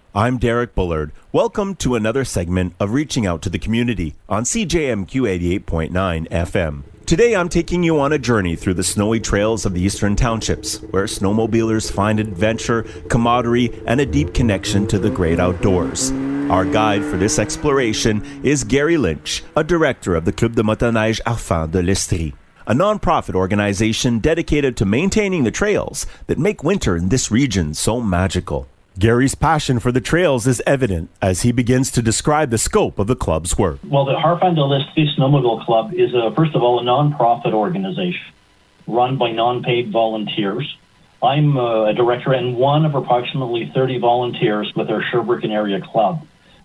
I'm Derek Bullard. Welcome to another segment of Reaching Out to the Community on CJMQ 88.9 FM. Today I'm taking you on a journey through the snowy trails of the Eastern Townships, where snowmobilers find adventure, camaraderie, and a deep connection to the great outdoors. Our guide for this exploration is Gary Lynch, a director of the Club de Motoneige Arfans de l'Estrie, a non-profit organization dedicated to maintaining the trails that make winter in this region so magical. Gary's passion for the trails is evident as he begins to describe the scope of the club's work. Well, the Arfans de l'Estrie Snowmobile Club is, first of all, a non-profit organization run by non-paid volunteers. I'm a director and one of approximately 30 volunteers with our Sherbrooke area club.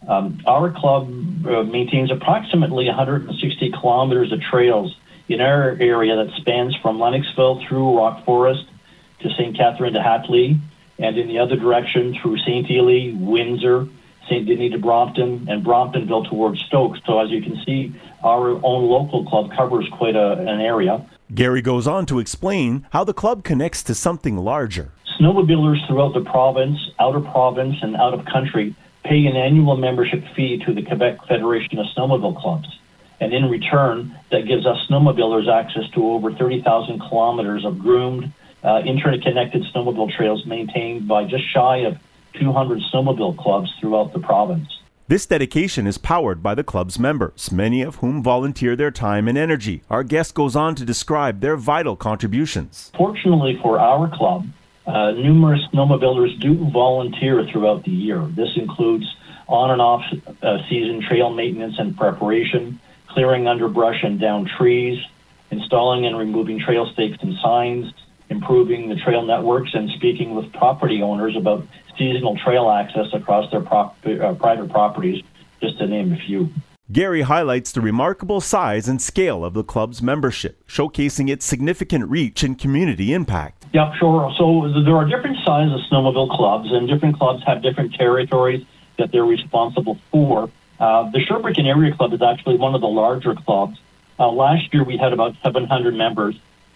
Our club maintains approximately 160 kilometers of trails in our area that spans from Lennoxville through Rock Forest to St. Catherine de Hatley, and in the other direction through St. Ely, Windsor, St. Denis de Brompton, and Bromptonville towards Stokes. So as you can see, our own local club covers quite an area. Gary goes on to explain how the club connects to something larger. Snowmobilers throughout the province, out of province, and out of country pay an annual membership fee to the Quebec Federation of Snowmobile Clubs. And in return, that gives us snowmobilers access to over 30,000 kilometers of groomed, interconnected snowmobile trails maintained by just shy of 200 snowmobile clubs throughout the province. This dedication is powered by the club's members, many of whom volunteer their time and energy. Our guest goes on to describe their vital contributions. Fortunately for our club, numerous snowmobilers do volunteer throughout the year. This includes on and off season trail maintenance and preparation, clearing underbrush and down trees, installing and removing trail stakes and signs, improving the trail networks, and speaking with property owners about seasonal trail access across their private properties, just to name a few. Gary highlights the remarkable size and scale of the club's membership, showcasing its significant reach and community impact. Yeah, sure. So there are different sizes of snowmobile clubs, and different clubs have different territories that they're responsible for. The Sherbrooke Area Club is actually one of the larger clubs. Last year we had about 700 members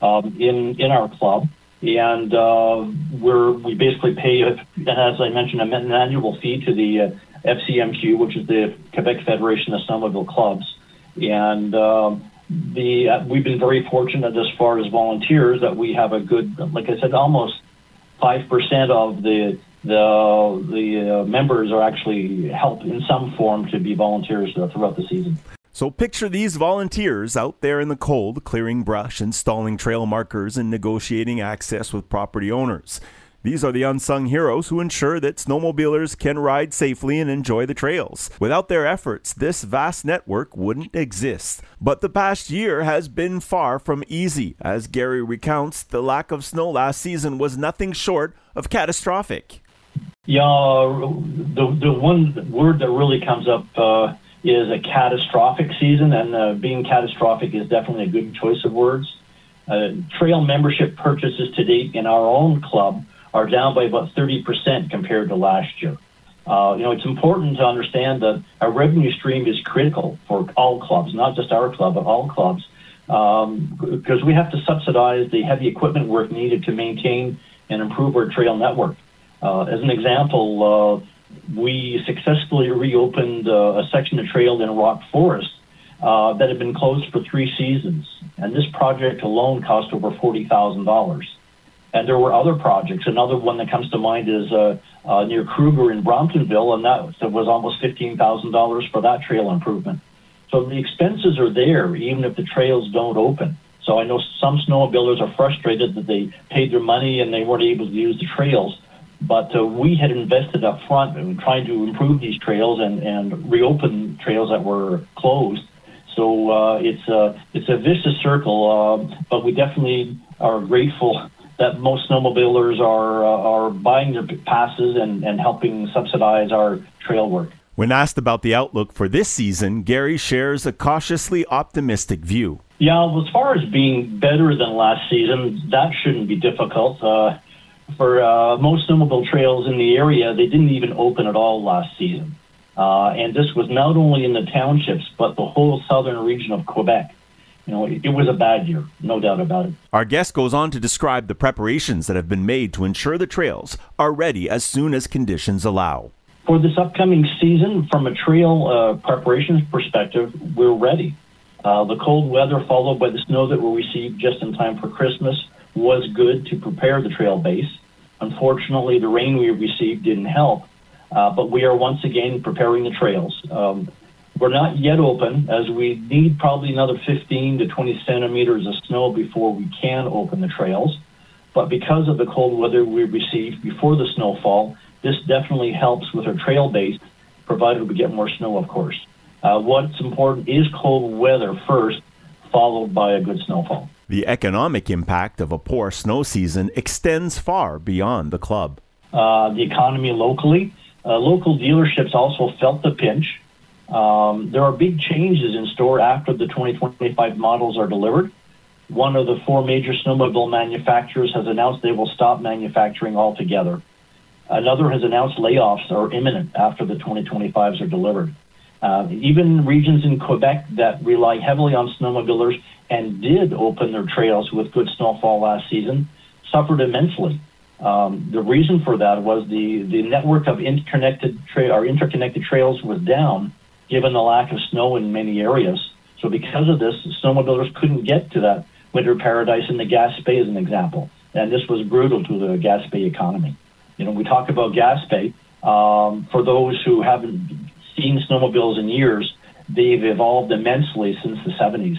in our club, and we basically pay, as I mentioned, an annual fee to the FCMQ, which is the Quebec Federation of Snowmobile Clubs, and we've been very fortunate as far as volunteers that we have a good, like I said, almost 5% of the members are actually helped in some form to be volunteers throughout the season. So picture these volunteers out there in the cold, clearing brush, installing trail markers, and negotiating access with property owners. These are the unsung heroes who ensure that snowmobilers can ride safely and enjoy the trails. Without their efforts, this vast network wouldn't exist. But the past year has been far from easy. As Gary recounts, the lack of snow last season was nothing short of catastrophic. Yeah, the one word that really comes up is a catastrophic season, and being catastrophic is definitely a good choice of words. Trail membership purchases to date in our own club are down by about 30% compared to last year. It's important to understand that our revenue stream is critical for all clubs, not just our club, but all clubs, because we have to subsidize the heavy equipment work needed to maintain and improve our trail network. As an example, we successfully reopened a section of trail in Rock Forest that had been closed for 3 seasons. And this project alone cost over $40,000. And there were other projects. Another one that comes to mind is near Kruger in Bromptonville, and that was almost $15,000 for that trail improvement. So the expenses are there, even if the trails don't open. So I know some snowmobilers are frustrated that they paid their money and they weren't able to use the trails. But we had invested up front in trying to improve these trails and reopen trails that were closed. So it's a vicious circle, but we definitely are grateful that most snowmobilers are buying their passes and helping subsidize our trail work. When asked about the outlook for this season, Gary shares a cautiously optimistic view. Yeah, well, as far as being better than last season, that shouldn't be difficult. For most snowmobile trails in the area, they didn't even open at all last season. And this was not only in the townships, but the whole southern region of Quebec. It was a bad year, no doubt about it. Our guest goes on to describe the preparations that have been made to ensure the trails are ready as soon as conditions allow. For this upcoming season, from a trail preparations perspective, we're ready. The cold weather followed by the snow that we received just in time for Christmas was good to prepare the trail base. Unfortunately, the rain we received didn't help, but we are once again preparing the trails. We're not yet open, as we need probably another 15 to 20 centimeters of snow before we can open the trails. But because of the cold weather we received before the snowfall, this definitely helps with our trail base, provided we get more snow, of course. What's important is cold weather first, followed by a good snowfall. The economic impact of a poor snow season extends far beyond the club. The economy locally, local dealerships also felt the pinch. There are big changes in store after the 2025 models are delivered. One of the 4 major snowmobile manufacturers has announced they will stop manufacturing altogether. Another has announced layoffs are imminent after the 2025s are delivered. Even regions in Quebec that rely heavily on snowmobilers and did open their trails with good snowfall last season suffered immensely. The reason for that was the network of interconnected trails was down, given the lack of snow in many areas. So because of this, snowmobilers couldn't get to that winter paradise in the Gaspé, as an example. And this was brutal to the Gaspé economy. We talk about Gaspé. For those who haven't seen snowmobiles in years, they've evolved immensely since the 70s.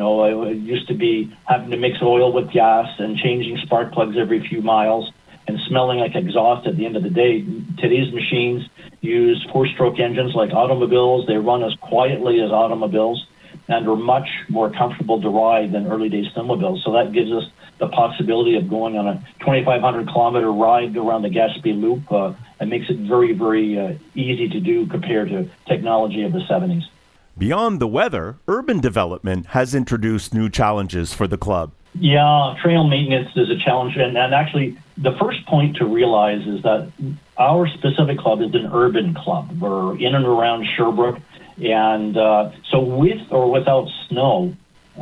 It used to be having to mix oil with gas and changing spark plugs every few miles and smelling like exhaust at the end of the day. Today's machines use 4-stroke engines like automobiles. They run as quietly as automobiles and are much more comfortable to ride than early day snowmobiles. So that gives us the possibility of going on a 2,500 kilometer ride around the Gaspé Loop. It makes it very, very easy to do compared to technology of the 70s. Beyond the weather, urban development has introduced new challenges for the club. Yeah, trail maintenance is a challenge. And actually, the first point to realize is that our specific club is an urban club. We're in and around Sherbrooke. And so with or without snow,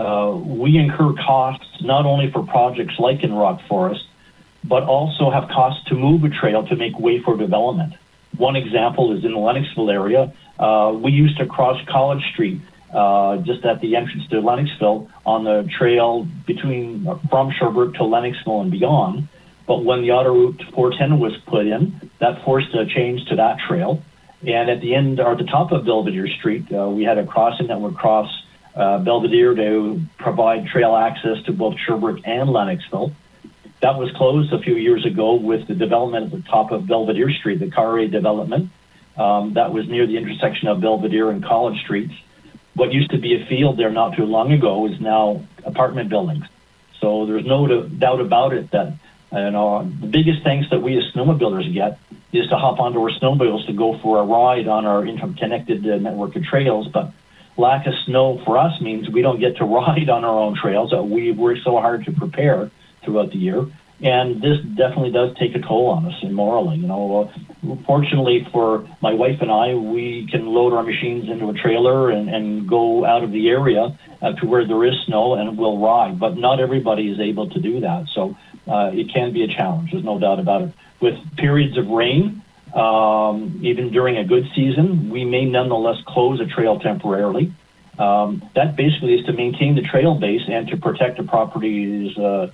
we incur costs not only for projects like in Rock Forest, but also have costs to move a trail to make way for development. One example is in the Lennoxville area. We used to cross College Street just at the entrance to Lennoxville on the trail from Sherbrooke to Lennoxville and beyond. But when the Autoroute 410 was put in, that forced a change to that trail. And at the end, or at the top of Belvedere Street, we had a crossing that would cross Belvedere to provide trail access to both Sherbrooke and Lennoxville. That was closed a few years ago with the development at the top of Belvedere Street, the Carré development. That was near the intersection of Belvedere and College Streets. What used to be a field there not too long ago is now apartment buildings. So there's no doubt about it that the biggest thanks that we as snowmobilers get is to hop onto our snowmobiles to go for a ride on our interconnected network of trails. But lack of snow for us means we don't get to ride on our own trails that we work so hard to prepare throughout the year. And this definitely does take a toll on us morally. Fortunately for my wife and I, we can load our machines into a trailer and go out of the area to where there is snow and we'll ride. But not everybody is able to do that. So it can be a challenge. There's no doubt about it. With periods of rain, even during a good season, we may nonetheless close a trail temporarily. That basically is to maintain the trail base and to protect the properties.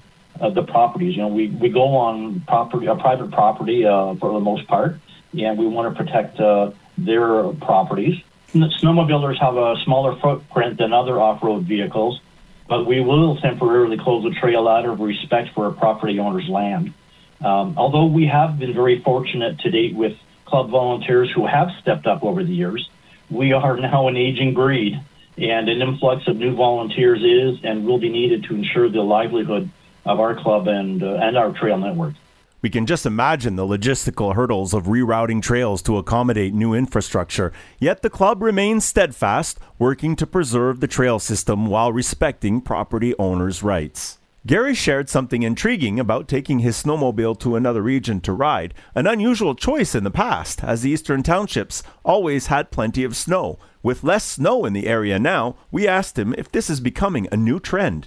We go on private property for the most part, and we want to protect their properties. Snowmobilers have a smaller footprint than other off-road vehicles, but we will temporarily close the trail out of respect for a property owner's land. Although we have been very fortunate to date with club volunteers who have stepped up over the years, we are now an aging breed, and an influx of new volunteers is and will be needed to ensure the livelihood of our club and our trail network. We can just imagine the logistical hurdles of rerouting trails to accommodate new infrastructure, yet the club remains steadfast, working to preserve the trail system while respecting property owners' rights. Gary shared something intriguing about taking his snowmobile to another region to ride, an unusual choice in the past, as the Eastern Townships always had plenty of snow. With less snow in the area now, we asked him if this is becoming a new trend.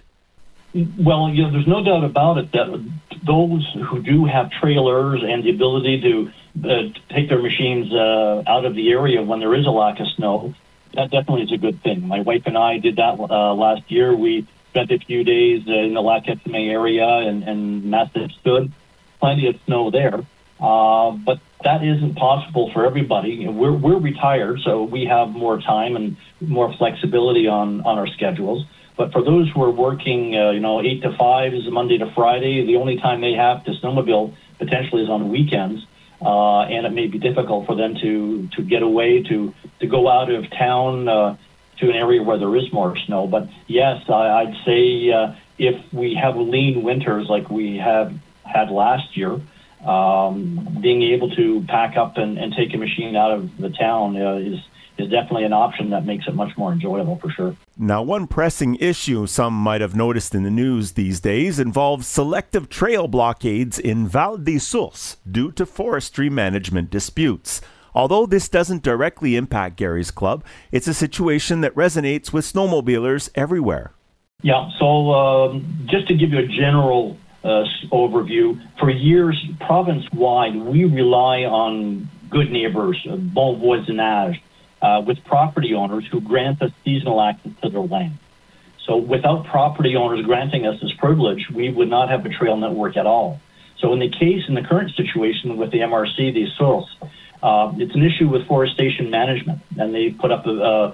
Well, there's no doubt about it that those who do have trailers and the ability to take their machines out of the area when there is a lack of snow, that definitely is a good thing. My wife and I did that last year. We spent a few days in the Lac Etchemin area and Massachusetts. Plenty of snow there. But that isn't possible for everybody. We're retired, so we have more time and more flexibility on our schedules. But for those who are working, 8 to 5 is Monday to Friday, the only time they have to snowmobile potentially is on weekends. And it may be difficult for them to get away, to go out of town to an area where there is more snow. But yes, I'd say if we have lean winters like we have had last year, being able to pack up and take a machine out of the town is definitely an option that makes it much more enjoyable for sure. Now, one pressing issue some might have noticed in the news these days involves selective trail blockades in Val des Sources due to forestry management disputes. Although this doesn't directly impact Gary's club, it's a situation that resonates with snowmobilers everywhere. Yeah, so just to give you a general overview, for years, province-wide, we rely on good neighbors, bon voisinage, with property owners who grant us seasonal access to their land. So without property owners granting us this privilege, we would not have a trail network at all. So in the current situation with the MRC, the Sources, it's an issue with forestation management, and they put up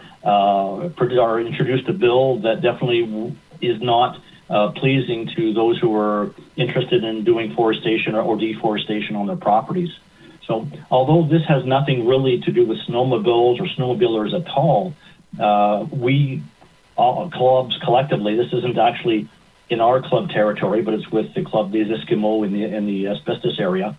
or introduced a bill that definitely is not pleasing to those who are interested in doing forestation or deforestation on their properties. So although this has nothing really to do with snowmobiles or snowmobilers at all, we clubs collectively, this isn't actually in our club territory, but it's with the Club des Esquimaux in the asbestos area.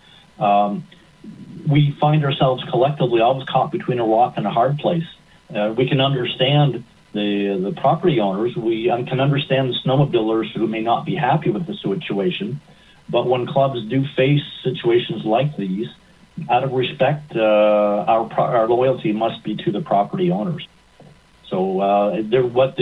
We find ourselves collectively always caught between a rock and a hard place. We can understand the property owners. We can understand the snowmobilers who may not be happy with the situation. But when clubs do face situations like these, out of respect, our loyalty must be to the property owners. So what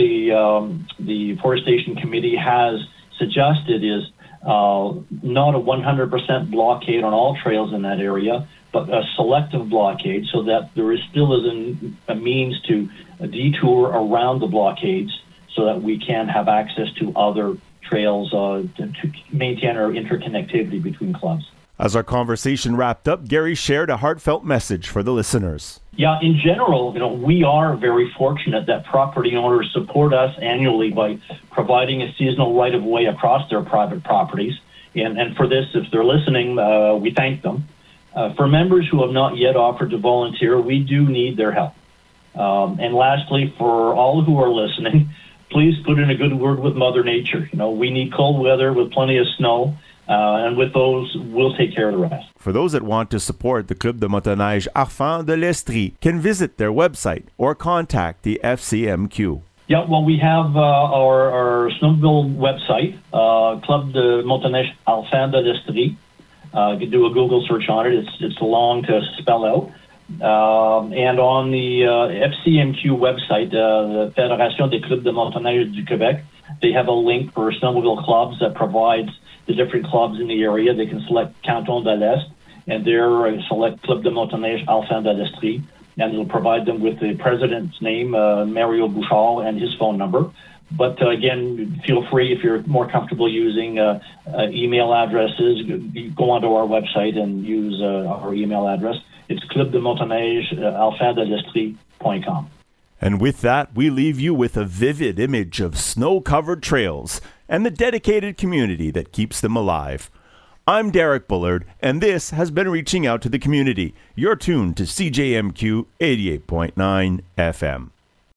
the Forestation Committee has suggested is not a 100% blockade on all trails in that area, but a selective blockade so that there still is a means to detour around the blockades so that we can have access to other trails to maintain our interconnectivity between clubs. As our conversation wrapped up, Gary shared a heartfelt message for the listeners. Yeah, in general, we are very fortunate that property owners support us annually by providing a seasonal right-of-way across their private properties. And for this, if they're listening, we thank them. For members who have not yet offered to volunteer, we do need their help. And lastly, for all who are listening, please put in a good word with Mother Nature. We need cold weather with plenty of snow. And with those, we'll take care of the rest. For those that want to support the Club de Motoneige Arfans de l'Estrie, can visit their website or contact the FCMQ. Yeah, well, we have our snowmobile website, Club de Motoneige Arfans de l'Estrie. You can do a Google search on it. It's long to spell out. And on the FCMQ website, the Fédération des Clubs de Motoneige du Québec, they have a link for snowmobile clubs that provides the different clubs in the area. They can select Canton de l'Est, and there select Club de Motoneige Arfans de l'Estrie, and it'll provide them with the president's name, Mario Bouchard, and his phone number. But again, feel free, if you're more comfortable using email addresses, go onto our website and use our email address. It's clubdemotoneige-arfansdelestrie.com. And with that, we leave you with a vivid image of snow-covered trails and the dedicated community that keeps them alive. I'm Derek Bullard, and this has been Reaching Out to the Community. You're tuned to CJMQ 88.9 FM.